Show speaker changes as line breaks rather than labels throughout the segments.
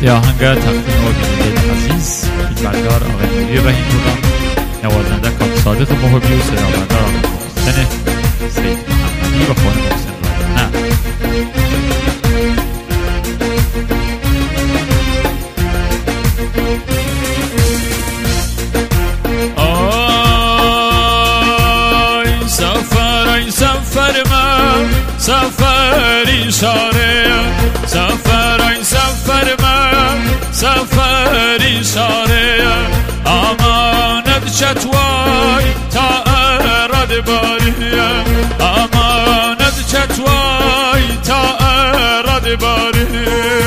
یا هنگه تقدیم و بیننده عزیز خدمتگار آقای مدیر رحیم بودم، نوازنده کاک صادق محبی و صدابردار آقای محسن سید محمدی و خانم محسن رایانه.
ای سفر من سفری شاره، ای سفر من سفری شاره، امانت چتوای تا اراد باریه، امانت چتوای تا اراد باریه.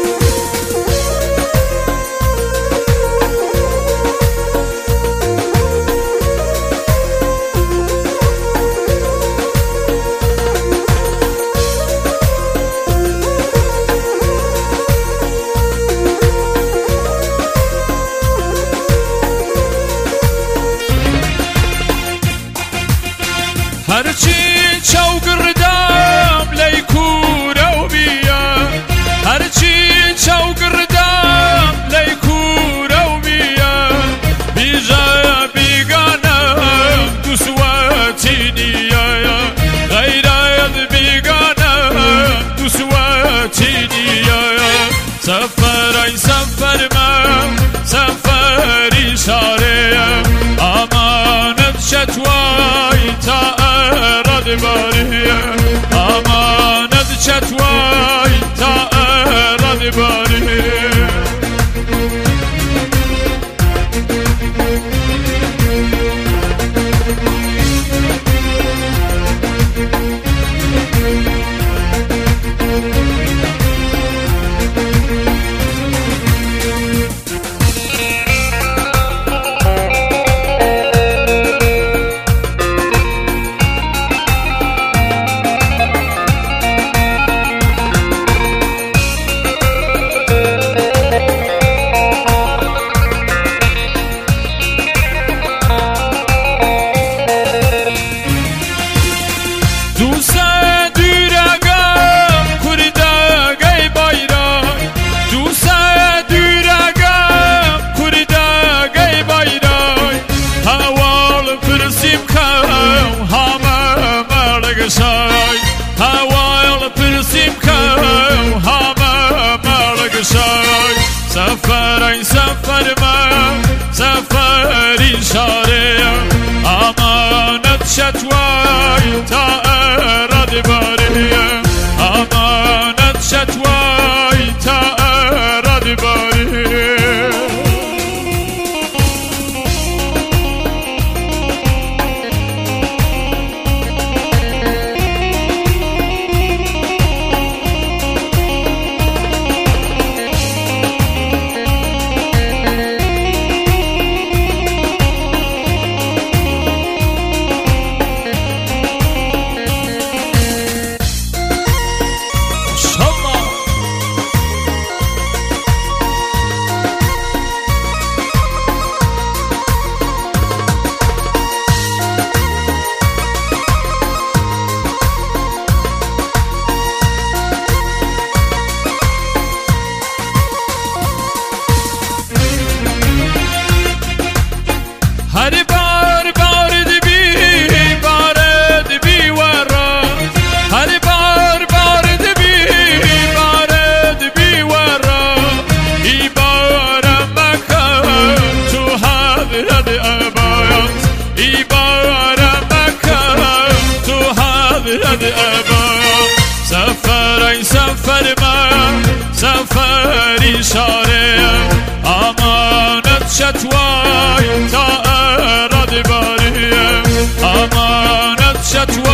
هرچی چوگردم لیکورو بیا، هرچی چوگردم لیکورو بیا، بیجا بیگانم دوسواتی نیا، غیرت بیگانم دوسواتی نیا. سفر ای سفر من سفری شاره، امانت شتوای تا باریه، امانت چتوای تا اراد باریه. سفر ای سفر من سفری شاره، امانت شتوای تا اراد باریه، امانت شتوای تا اراد باریه. هر بار بارد بی بارد بی ورا، هر بار بارد بی بارد بی ورا، ای بارم مکن تو حضرت عباس، ای بارم مکن تو حضرت عباس. سفر ای سفر من سفری شاره، امانت شتوای تا اراد باریه، امانت شتوای